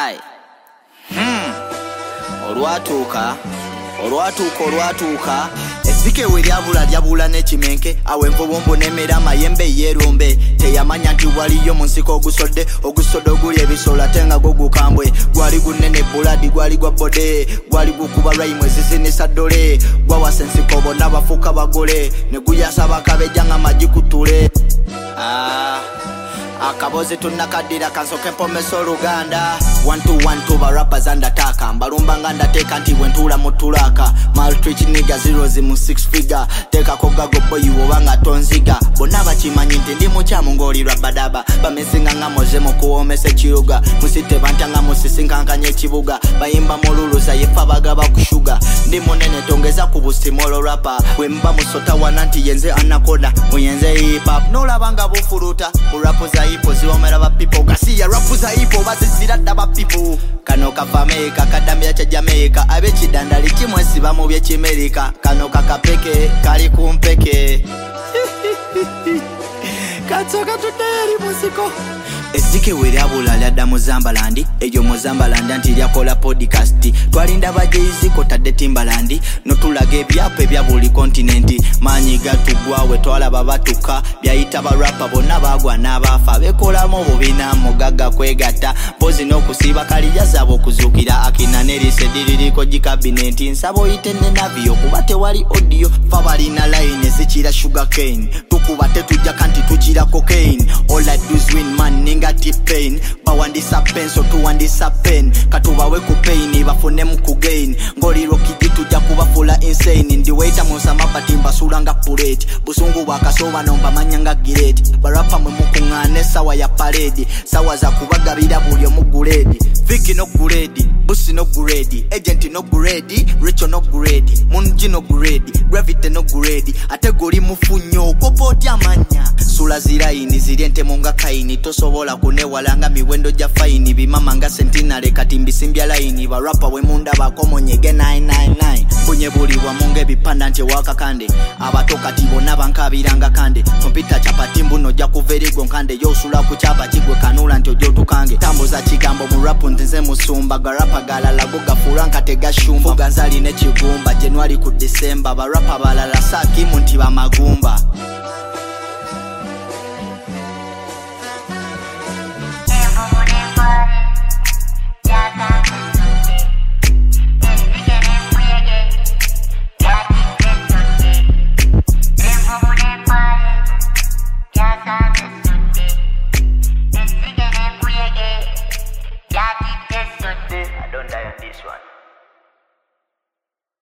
Aye. Olwatuuka Ezike we lyabula n'ekimenke awo envubumbu n'emmera amayembe yerumbe teyamanya nti waliyo mu nsiko ogusodde oguli ebisolo ate nga gwo gukambwe gwali gunene buladi gwali gwa bode gwali gukuba rhyme ezisinisa ddole gwawasa ensiko bonna bafuuka bagole ne guyasa bakabeja nga magi kutule akabozi tunakadira kansoke mpomesa oluganda 1-2-1-2 ba rappers andataka mbalumba nga ndateeka nti bwentula mutulaka maltrich nigga zeros mu 6 figure teka kogago boy woba nga tonziga bonna bakimanyi nti ndi mukyamu ng'olirwa badaba bamesinga nga moze mu kuwomesa ekiruga musite bantanga musisinkanganya ekibuga bayimba mululusa yefa bagaba kushuga ndi munene tongeza ku bustimolo rapper wemba musota wana nti yenze anakonda muyenze hip hop nolabanga bufuluta mu rapuza ipo ziwomera ba people kasiya rapuza ipo bazisira daba people kano kafameka kadambya cha Jamaica abekidandali kimwe siba mu bye America kano kakapeke kali kumpeke katsoka tuteri musiko Ezike we lyabula lyadda mu Zambalandi eyo mu Zambalandi anti lyakola podcast twalinda bajeyizi kotadde Timbalandi notulaga ebyapa ebya buli kontinenti manyi gatugwawe twalaba batuka byayita barapa bonna bagwa n'abafa bekolamu obubina mugagga kwegatta pozi n'okusiiba kaliya zaabo okuzuukira akina nerise diririko gikabineti nsabo yitenne navio kuba tewali audio fa balina line ezikira sugar cane tukuba tetujja kanti tukira cocaine all I do is win man ninga T-Pain bawandisa penso tuwandisa pen katubawe ku pain bafune mu kugain ngoliro kijitu ja kubafula insane ndiwaita musama batimba sulanga pureti busungu bwakasoba nomba manyanga gireti barapa mu mukungane sawa ya parade sawa za kubagabira bulyo mu guredi Vicky no guredi Busi no guredi agent no guredi Richo no guredi Munji no guredi Gravity no guredi ate goli mufunyo kopoti amanya sula ziraini ziriente munga kaini tosobola kunewalanga miwendo ja faini bimama nga sentinale kati mbisimbya laini barapa we munda bakomonyege 999 bunye buli wa munge bipanda nti wakakande abatoka tibona bankabiranga kande kompita chapati mbuno ja kuverigo nkande yosula ku chapa kigwe kanula nti ojo tukange tambuza kigambo mu rap nze musumba garapa galala go gafuranka tega shumba ganzali ne kigumba January ku December barapa balala saki munti ba magumba I don't die on this one.